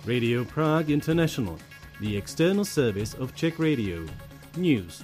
Radio Prague International, the external service of Czech Radio. News.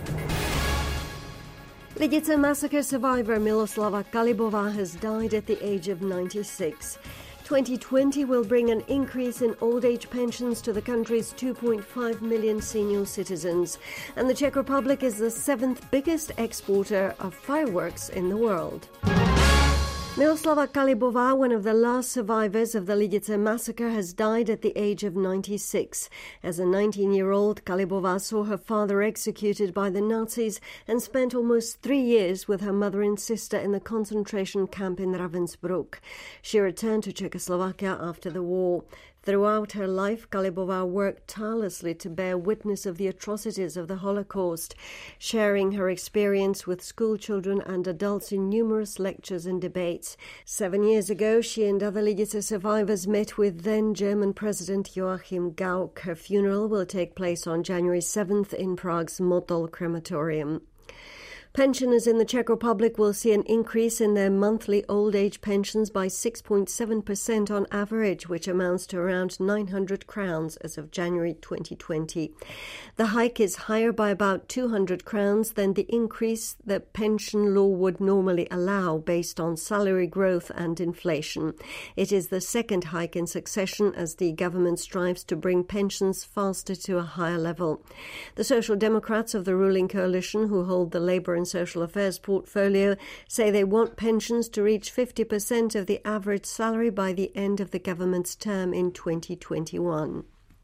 Lidice massacre survivor Miloslava Kalibová has died at the age of 96. 2020 will bring an increase in old age pensions to the country's 2.5 million senior citizens. And the Czech Republic is the seventh biggest exporter of fireworks in the world. Miloslava Kalibová, one of the last survivors of the Lidice massacre, has died at the age of 96. As a 19-year-old, Kalibová saw her father executed by the Nazis and spent almost 3 years with her mother and sister in the concentration camp in Ravensbrück. She returned to Czechoslovakia after the war. Throughout her life, Kalibová worked tirelessly to bear witness of the atrocities of the Holocaust, sharing her experience with school children and adults in numerous lectures and debates. 7 years ago, she and other Lidice survivors met with then German President Joachim Gauck. Her funeral will take place on January 7th in Prague's Motol crematorium. Pensioners in the Czech Republic will see an increase in their monthly old age pensions by 6.7% on average, which amounts to around 900 crowns as of January 2020. The hike is higher by about 200 crowns than the increase that pension law would normally allow based on salary growth and inflation. It is the second hike in succession as the government strives to bring pensions faster to a higher level. The Social Democrats of the ruling coalition, who hold the Labour and Social Affairs portfolio, say they want pensions to reach 50% of the average salary by the end of the government's term in 2021.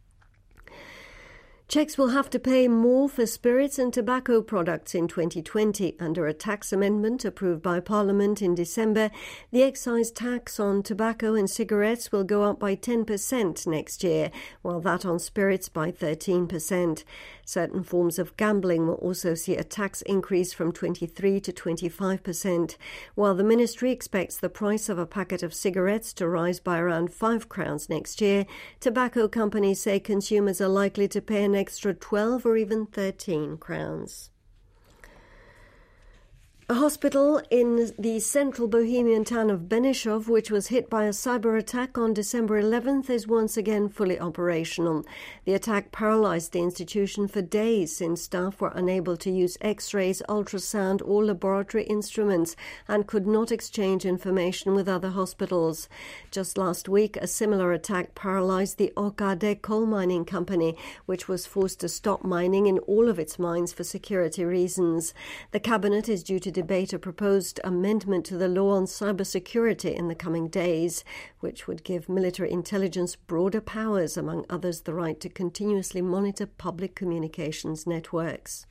Czechs will have to pay more for spirits and tobacco products in 2020. Under a tax amendment approved by Parliament in December, the excise tax on tobacco and cigarettes will go up by 10% next year, while that on spirits by 13%. Certain forms of gambling will also see a tax increase from 23 to 25%, while the ministry expects the price of a packet of cigarettes to rise by around 5 crowns next year. Tobacco companies say consumers are likely to pay an extra 12 or even 13 crowns. A hospital in the central Bohemian town of Benešov, which was hit by a cyber attack on December 11th, is once again fully operational. The attack paralyzed the institution for days since staff were unable to use X-rays, ultrasound or laboratory instruments and could not exchange information with other hospitals. Just last week, a similar attack paralyzed the OKD coal mining company, which was forced to stop mining in all of its mines for security reasons. The cabinet is due to debate a proposed amendment to the law on cybersecurity in the coming days, which would give military intelligence broader powers, among others the right to continuously monitor public communications networks.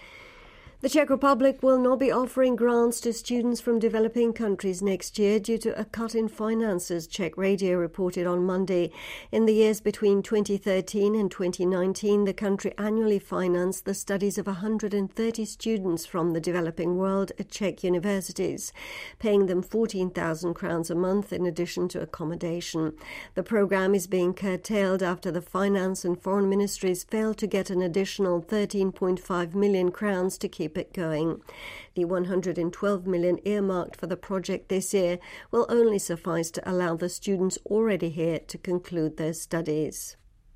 The Czech Republic will not be offering grants to students from developing countries next year due to a cut in finances, Czech Radio reported on Monday. In the years between 2013 and 2019, the country annually financed the studies of 130 students from the developing world at Czech universities, paying them 14,000 crowns a month in addition to accommodation. The programme is being curtailed after the finance and foreign ministries failed to get an additional 13.5 million crowns to keep it going. The 112 million earmarked for the project this year will only suffice to allow the students already here to conclude their studies.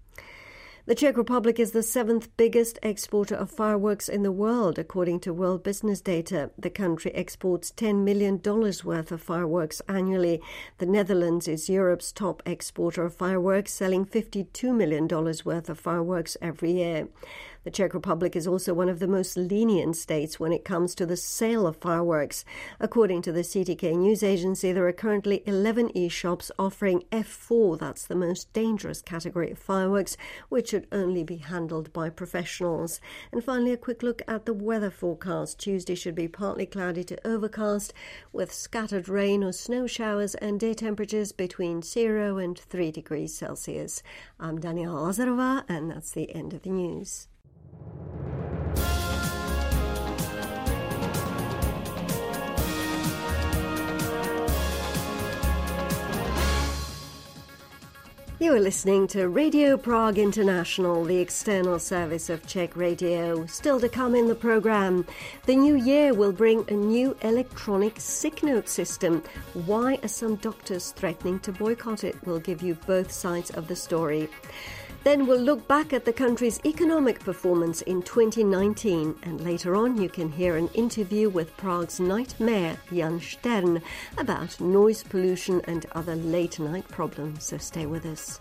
The Czech Republic is the seventh biggest exporter of fireworks in the world, according to World Business data. The country exports $10 million worth of fireworks annually. The Netherlands is Europe's top exporter of fireworks, selling $52 million worth of fireworks every year. The Czech Republic is also one of the most lenient states when it comes to the sale of fireworks. According to the CTK news agency, there are currently 11 e-shops offering F4, that's the most dangerous category of fireworks, which should only be handled by professionals. And finally, a quick look at the weather forecast. Tuesday should be partly cloudy to overcast with scattered rain or snow showers and day temperatures between 0 and 3 degrees Celsius. I'm Daniela Lazarová, and that's the end of the news. You are listening to Radio Prague International, the external service of Czech Radio. Still to come in the programme, the new year will bring a new electronic sick note system. Why are some doctors threatening to boycott it? We'll give you both sides of the story. Then we'll look back at the country's economic performance in 2019, and later on you can hear an interview with Prague's night mayor, Jan Stern, about noise pollution and other late-night problems, so stay with us.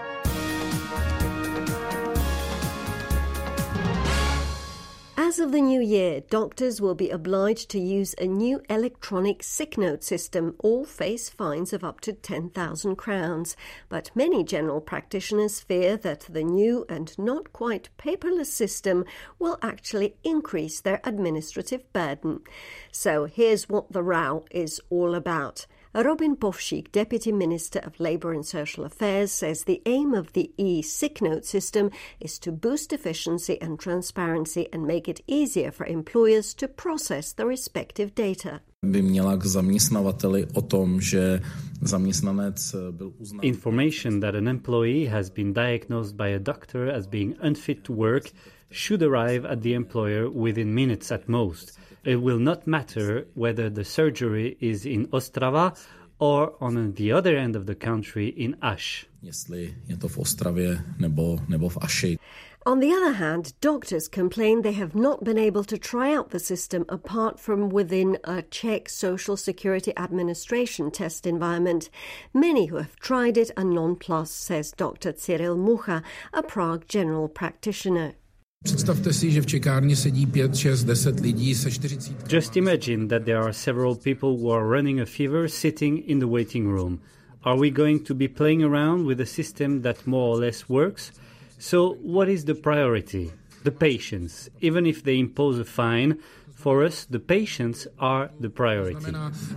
As of the new year, doctors will be obliged to use a new electronic sick note system or face fines of up to 10,000 crowns. But many general practitioners fear that the new and not quite paperless system will actually increase their administrative burden. So here's what the row is all about. Robin Povšík, Deputy Minister of Labour and Social Affairs, says the aim of the e-sick note system is to boost efficiency and transparency and make it easier for employers to process the respective data. Information that an employee has been diagnosed by a doctor as being unfit to work should arrive at the employer within minutes at most. It will not matter whether the surgery is in Ostrava or on the other end of the country in Aš. On the other hand, doctors complain they have not been able to try out the system apart from within a Czech Social Security Administration test environment. Many who have tried it are nonplussed, says Dr. Cyril Mucha, a Prague general practitioner. Just imagine that there are several people who are running a fever sitting in the waiting room. Are we going to be playing around with a system that more or less works? So what is the priority? The patients. Even if they impose a fine, for us, the patients are the priority.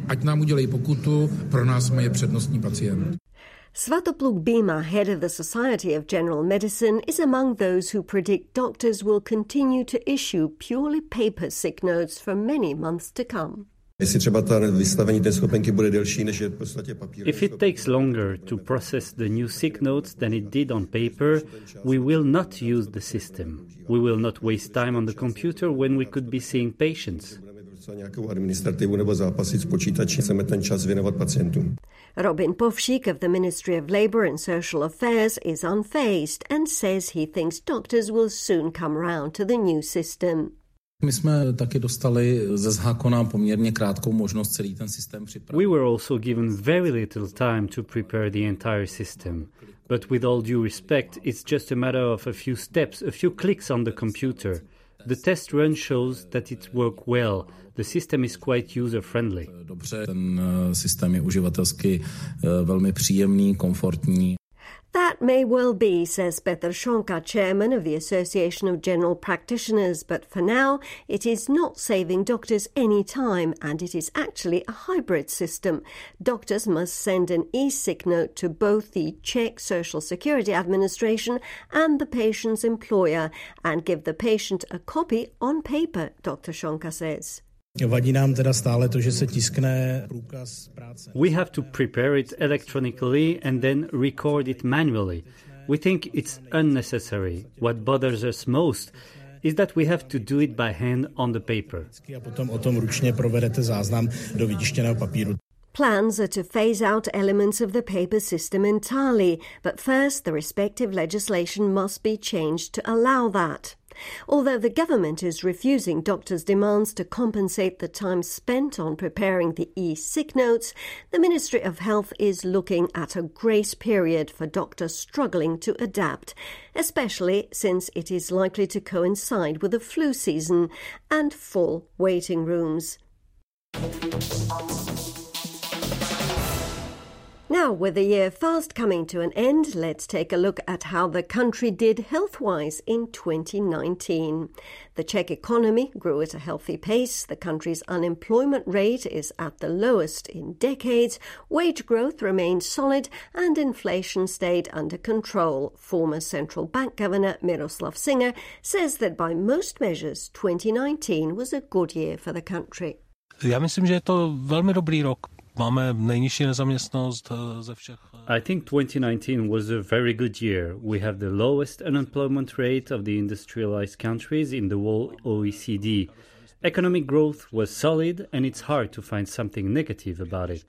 Svatopluk Bima, head of the Society of General Medicine, is among those who predict doctors will continue to issue purely paper sick notes for many months to come. If it takes longer to process the new sick notes than it did on paper, we will not use the system. We will not waste time on the computer when we could be seeing patients. Robin Povšík of the Ministry of Labour and Social Affairs is unfazed and says he thinks doctors will soon come round to the new system. We were also given very little time to prepare the entire system. But with all due respect, it's just a matter of a few steps, a few clicks on the computer. The test run shows that it works well. The system is quite user-friendly. That may well be, says Petr Šonka, chairman of the Association of General Practitioners, but for now it is not saving doctors any time, and it is actually a hybrid system. Doctors must send an e-sick note to both the Czech Social Security Administration and the patient's employer and give the patient a copy on paper, Dr. Šonka says. We have to prepare it electronically and then record it manually. We think it's unnecessary. What bothers us most is that we have to do it by hand on the paper. Plans are to phase out elements of the paper system entirely, but first the respective legislation must be changed to allow that. Although the government is refusing doctors' demands to compensate the time spent on preparing the e-sick notes, the Ministry of Health is looking at a grace period for doctors struggling to adapt, especially since it is likely to coincide with the flu season and full waiting rooms. Now, with the year fast coming to an end, let's take a look at how the country did health-wise in 2019. The Czech economy grew at a healthy pace, the country's unemployment rate is at the lowest in decades, wage growth remained solid and inflation stayed under control. Former central bank governor Miroslav Singer says that by most measures 2019 was a good year for the country. Já myslím, že je to velmi dobrý rok. Máme nejnižší nezaměstnanost ze všech. I think 2019 was a very good year. We have the lowest unemployment rate of the industrialized countries in the whole OECD. Economic growth was solid, and it's hard to find something negative about it.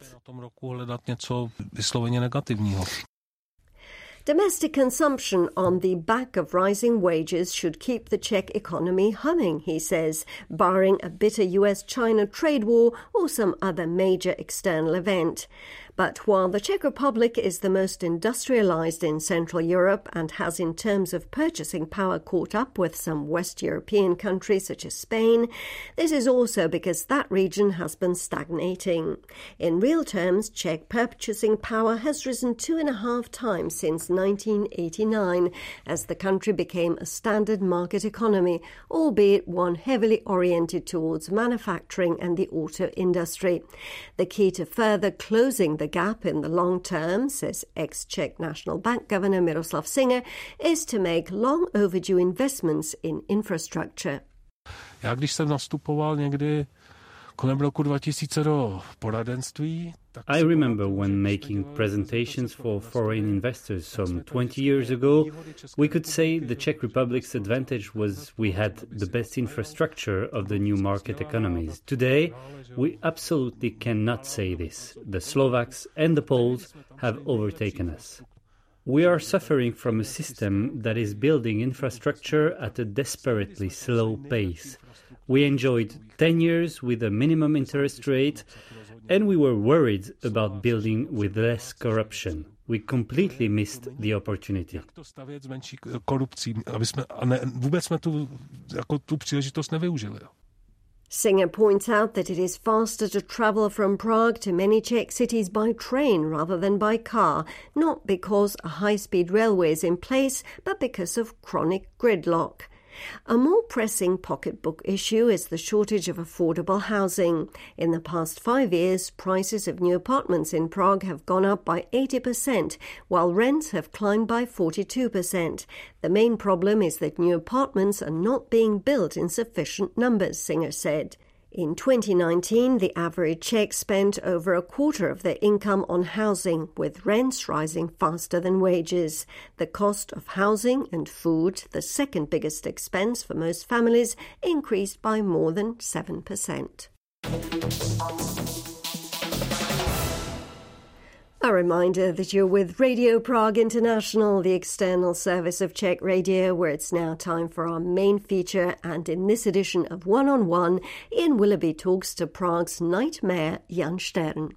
Domestic consumption on the back of rising wages should keep the Czech economy humming, he says, barring a bitter US-China trade war or some other major external event. But while the Czech Republic is the most industrialized in Central Europe and has in terms of purchasing power caught up with some West European countries such as Spain, this is also because that region has been stagnating. In real terms, Czech purchasing power has risen 2.5 times since 1989 as the country became a standard market economy, albeit one heavily oriented towards manufacturing and the auto industry. The key to further closing the gap in the long term, says ex-Czech National Bank Governor Miroslav Singer, is to make long overdue investments in infrastructure. Já když jsem nastupoval někdy kolem roku 2000 do poradenství. I remember when making presentations for foreign investors some 20 years ago, we could say the Czech Republic's advantage was we had the best infrastructure of the new market economies. Today, we absolutely cannot say this. The Slovaks and the Poles have overtaken us. We are suffering from a system that is building infrastructure at a desperately slow pace. We enjoyed 10 years with a minimum interest rate, and we were worried about building with less corruption. We completely missed the opportunity. Singer points out that it is faster to travel from Prague to many Czech cities by train rather than by car, not because a high-speed railway is in place, but because of chronic gridlock. A more pressing pocketbook issue is the shortage of affordable housing. In the past 5 years, prices of new apartments in Prague have gone up by 80%, while rents have climbed by 42%. The main problem is that new apartments are not being built in sufficient numbers, Singer said. In 2019, the average Czech spent over a quarter of their income on housing, with rents rising faster than wages. The cost of housing and food, the second biggest expense for most families, increased by more than 7%. A reminder that you're with Radio Prague International, the external service of Czech Radio, where it's now time for our main feature. And in this edition of One on One, Ian Willoughby talks to Prague's night mayor, Jan Stern.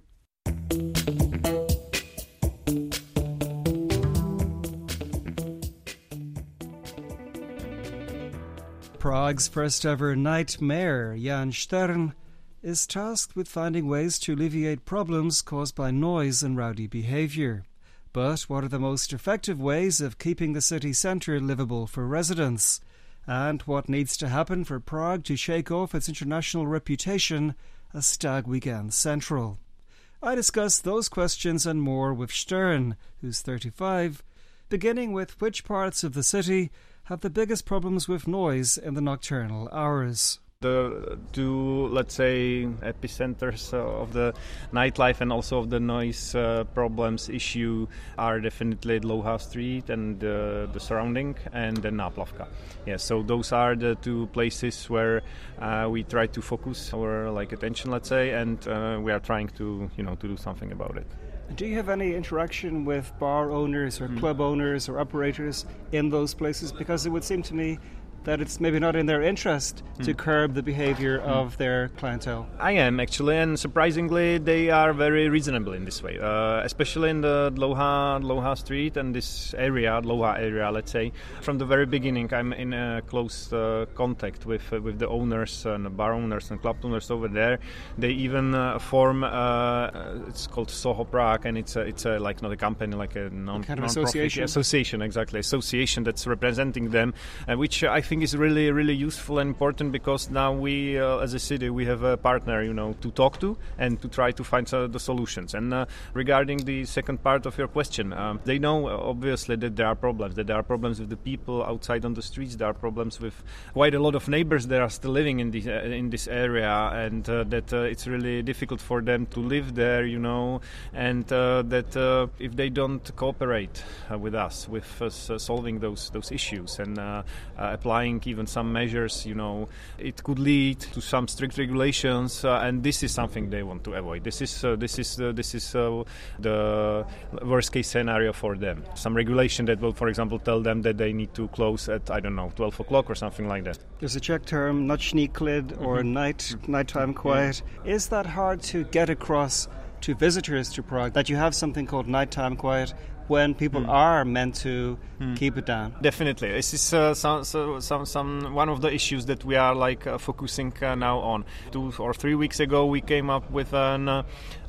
Prague's first ever night mayor, Jan Stern, is tasked with finding ways to alleviate problems caused by noise and rowdy behaviour. But what are the most effective ways of keeping the city centre livable for residents? And what needs to happen for Prague to shake off its international reputation as Stag Weekend Central? I discuss those questions and more with Stern, who's 35, beginning with which parts of the city have the biggest problems with noise in the nocturnal hours. The two, let's say, epicenters of the nightlife and also of the noise problems issue are definitely Dlouhá Street and the surrounding, and then Náplavka. Yeah, so those are the two places where we try to focus our attention, let's say, and we are trying to do something about it. Do you have any interaction with bar owners or club owners or operators in those places? Because it would seem to me that it's maybe not in their interest to curb the behavior of their clientele. I am, actually, and surprisingly, they are very reasonable in this way, especially in the Dlouhá Street and this area, Dlouhá area, let's say. From the very beginning, I'm in close contact with the owners and the bar owners and club owners over there. They even form, it's called Soho Prague, and it's like not a company, like a non-profit association. Association, exactly, association that's representing them, which I think is really, really useful and important, because now we, as a city, we have a partner, to talk to and to try to find the solutions. And regarding the second part of your question, they know obviously that there are problems with the people outside on the streets. There are problems with quite a lot of neighbors that are still living in this area, and that it's really difficult for them to live there, and that if they don't cooperate with us solving those issues and applying even some measures, it could lead to some strict regulations, and this is something they want to avoid. This is the worst case scenario for them. Some regulation that will, for example, tell them that they need to close at 12 o'clock or something like that. There's a Czech term, nočníklid, or nighttime quiet. Is that hard to get across to visitors to Prague, that you have something called nighttime quiet when people are meant to keep it down? Definitely. This is some one of the issues that we are focusing now on. 2 or 3 weeks ago, we came up with a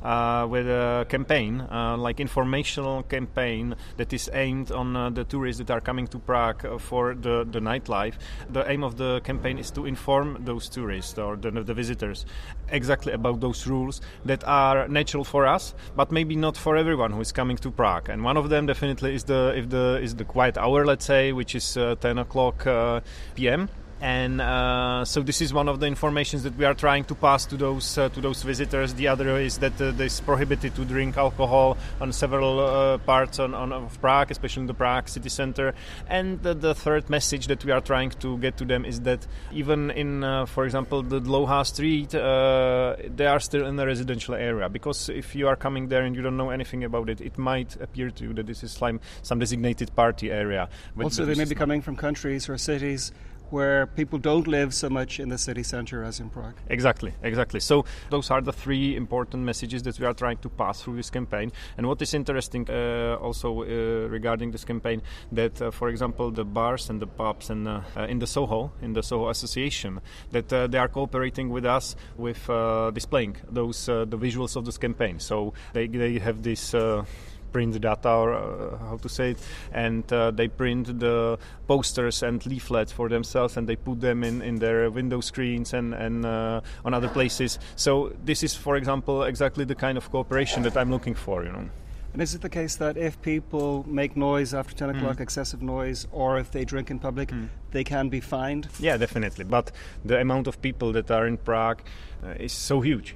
campaign, informational campaign that is aimed on the tourists that are coming to Prague for the nightlife. The aim of the campaign is to inform those tourists or the visitors exactly about those rules that are natural for us, but maybe not for everyone who is coming to Prague. And one of them definitely is the quiet hour, let's say, which is 10 o'clock p.m. And so this is one of the informations that we are trying to pass to those visitors. The other is that it's prohibited to drink alcohol on several parts of Prague, especially in the Prague city center. And the third message that we are trying to get to them is that even in, for example, the Dlouhá Street, they are still in the residential area. Because if you are coming there and you don't know anything about it, it might appear to you that this is some designated party area. Also, they may be coming from countries or cities where people don't live so much in the city center as in Prague. Exactly. So those are the 3 important messages that we are trying to pass through this campaign. And what is interesting also regarding this campaign, that for example the bars and the pubs and in the Soho Association, that they are cooperating with us with displaying those the visuals of this campaign. So they have this print data, or how to say it, and they print the posters and leaflets for themselves, and they put them in their window screens and on other places. So this is, for example, exactly the kind of cooperation that I'm looking for, And is it the case that if people make noise after 10 o'clock, excessive noise, or if they drink in public, they can be fined? Yeah, definitely. But the amount of people that are in Prague is so huge,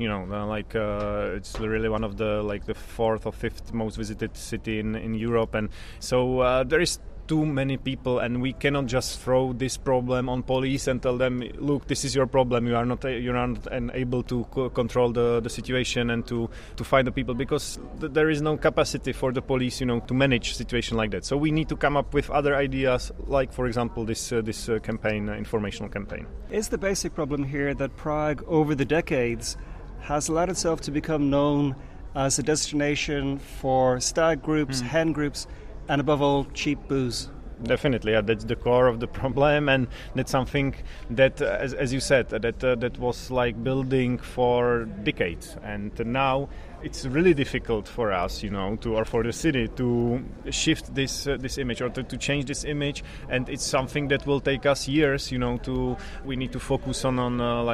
it's really one of the 4th or 5th most visited city in Europe. And so there is too many people, and we cannot just throw this problem on police and tell them, look, this is your problem, you're not able to control the situation and to find the people, because there is no capacity for the police to manage a situation like that. So we need to come up with other ideas, like for example this campaign, informational campaign. Is the basic problem here that Prague over the decades has allowed itself to become known as a destination for stag groups, hen groups, and above all, cheap booze? Definitely, yeah, that's the core of the problem, and that's something that, as you said, that was building for decades, and now it's really difficult for us, or for the city to shift this image, or to change this image, and it's something that will take us years, we need to focus on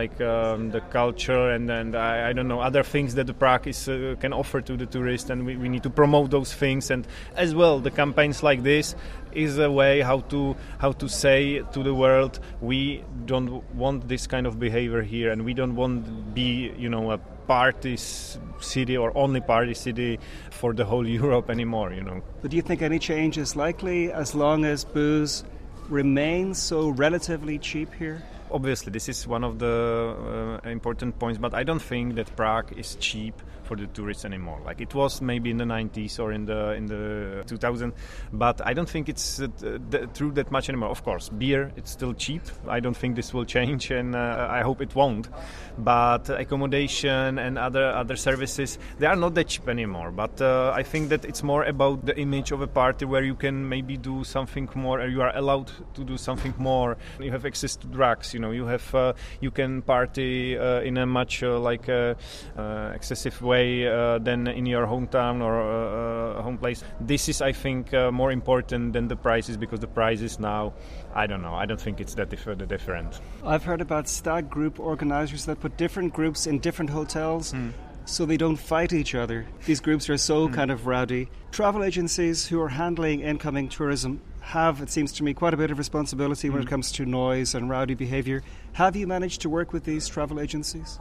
the culture and I don't know, other things that the Prague can offer to the tourist, and we need to promote those things, and as well the campaigns like this is a way how to say to the world, we don't want this kind of behavior here, and we don't want to be a party city or only party city for the whole Europe anymore. But do you think any change is likely as long as booze remains so relatively cheap here? Obviously, this is one of the important points, but I don't think that Prague is cheap for the tourists anymore. It was maybe in the 90s or in the 2000s, but I don't think it's true that much anymore. Of course, beer, it's still cheap. I don't think this will change, and I hope it won't. But accommodation and other services, they are not that cheap anymore. But I think that it's more about the image of a party where you can maybe do something more, or you are allowed to do something more. You have access to drugs, You have you can party in a much excessive way than in your hometown or home place. This is, I think, more important than the prices, because the prices now, I don't know. I don't think it's that different. I've heard about stag group organisers that put different groups in different hotels so they don't fight each other. These groups are so kind of rowdy. Travel agencies who are handling incoming tourism have, it seems to me, quite a bit of responsibility when it comes to noise and rowdy behaviour. Have you managed to work with these travel agencies?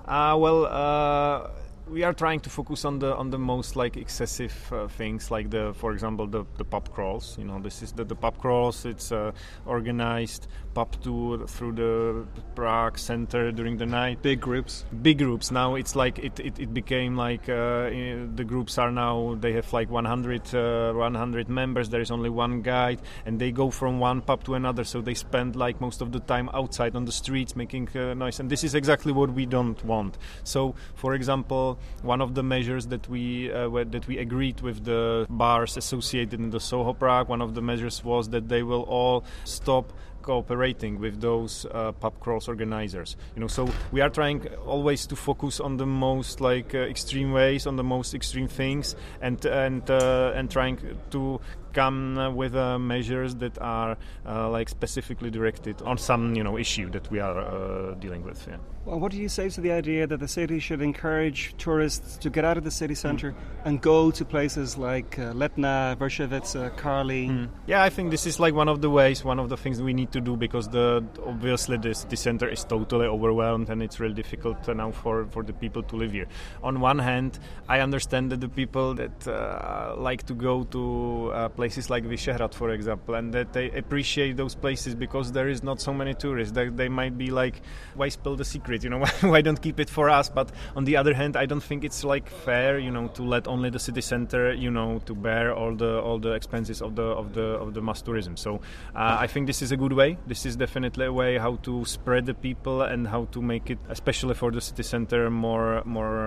We are trying to focus on the most excessive things, like for example the pub crawls. This is the pub crawls. It's organized pub tour through the Prague center during the night. Big groups. Now it's it became the groups are now, they have 100 members. There is only one guide, and they go from one pub to another. So they spend most of the time outside on the streets making noise, and this is exactly what we don't want. So, for example, one of the measures that we agreed with the bars associated in the Soho Prague, one of the measures was that they will all stop cooperating with those pub crawls organizers. So we are trying always to focus on the most extreme ways, on the most extreme things, and trying to come with measures that are specifically directed on some issue that we are dealing with. Yeah. Well, what do you say to the idea that the city should encourage tourists to get out of the city centre and go to places like Letna, Vršovice, Karli? Yeah, I think this is one of the ways, one of the things we need to do, because obviously the city centre is totally overwhelmed, and it's really difficult now for the people to live here. On one hand, I understand that the people that like to go to places like Vyšehrad, for example, and that they appreciate those places because there is not so many tourists. They might be why spill the secret? Why don't keep it for us? But on the other hand, I don't think it's fair, to let only the city center, to bear all the expenses of the mass tourism. So I think this is a good way. This is definitely a way how to spread the people and how to make it, especially for the city center, more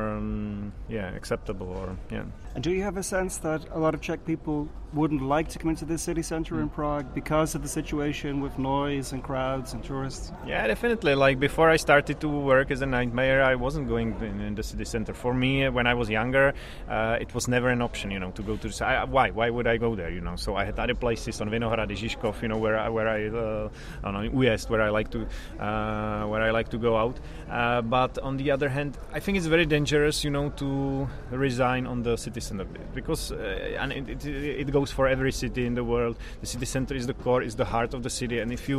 acceptable. And do you have a sense that a lot of Czech people wouldn't like to come into the city centre in Prague because of the situation with noise and crowds and tourists? Yeah, definitely. Before I started to work as a night mayor, I wasn't going in the city centre. For me, when I was younger, it was never an option, to go to the... Why would I go there, So I had other places on Vinohrady, Žižkov, where I Újezd, where I like to go out. But on the other hand, I think it's very dangerous, to resign on the city centre, because and it goes for every city in the world. The city center is the core, is the heart of the city, and if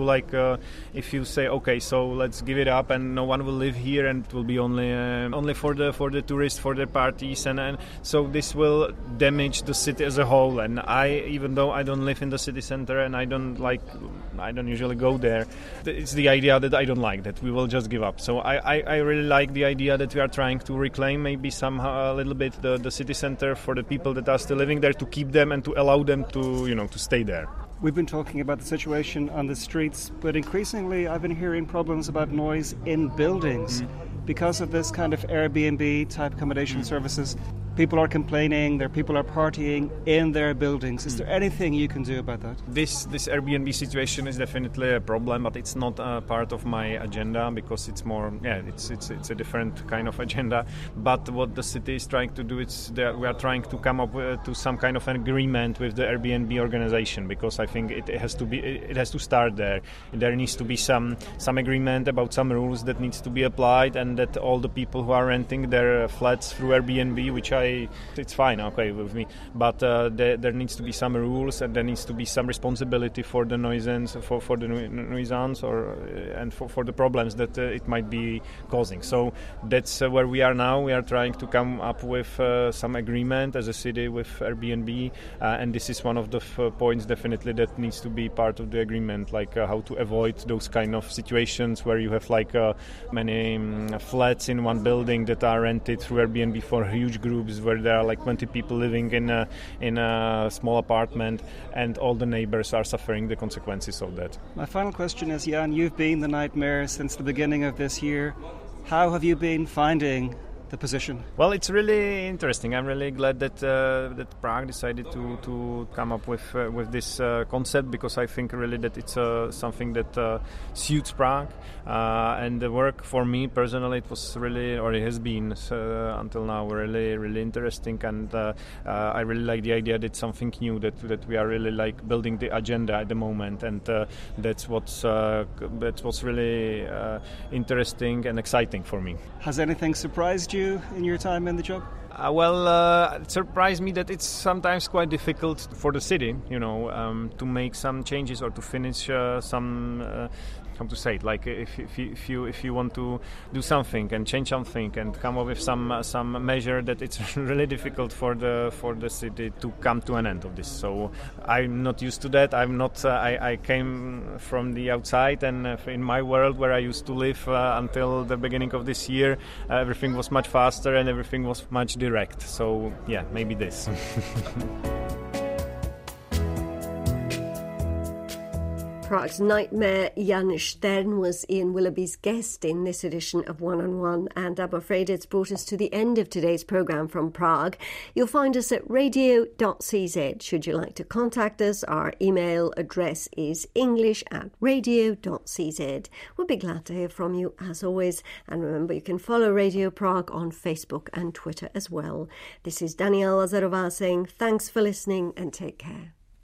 you say, okay, so let's give it up and no one will live here and it will be only for the tourists, for the parties, and so this will damage the city as a whole. And even though I don't live in the city center and I don't usually go there, it's the idea that I don't like, that we will just give up. So I really like the idea that we are trying to reclaim maybe somehow a little bit the city center for the people that are still living there, to keep them and to allow them to stay there. We've been talking about the situation on the streets, but increasingly I've been hearing problems about noise in buildings because of this kind of Airbnb type accommodation services. People are complaining, people are partying in their buildings. Is there anything you can do about that? This Airbnb situation is definitely a problem, but it's not a part of my agenda, because it's more, it's a different kind of agenda. But what the city is trying to do is we are trying to come up to some kind of an agreement with the Airbnb organization, because I think it has to start there. There needs to be some agreement about some rules that needs to be applied, and that all the people who are renting their flats through Airbnb, which it's fine, okay with me, but there needs to be some rules, and there needs to be some responsibility for the nuisance, for the nuisance, and for the problems that it might be causing. So that's where we are now. We are trying to come up with some agreement as a city with Airbnb, and this is one of the points definitely that needs to be part of the agreement, how to avoid those kind of situations where you have many flats in one building that are rented through Airbnb for huge groups, where there are 20 people living in a small apartment, and all the neighbors are suffering the consequences of that. My final question is, Jan, you've been the night mayor since the beginning of this year. How have you been finding the position? Well, it's really interesting. I'm really glad that that Prague decided to come up with this concept, because I think really that it's something that suits Prague, and the work for me personally, it was really, or it has been until now, really interesting, and I really like the idea that it's something new, that we are really like building the agenda at the moment, and that's what's really interesting and exciting for me. Has anything surprised you in your time in the job? It surprised me that it's sometimes quite difficult for the city, to make some changes or to finish some. How to say it? Like if you want to do something and change something and come up with some measure, that it's really difficult for the city to come to an end of this. So I'm not used to that. I'm not. I came from the outside, and in my world where I used to live until the beginning of this year, everything was much faster and everything was much direct. So yeah, maybe this. Prague's nightmare Jan Stern was Ian Willoughby's guest in this edition of One on One, and I'm afraid it's brought us to the end of today's programme from Prague. You'll find us at radio.cz. Should you like to contact us, our email address is english@radio.cz. We'll be glad to hear from you as always, and remember you can follow Radio Prague on Facebook and Twitter as well. This is Daniela Lazarová saying thanks for listening and take care.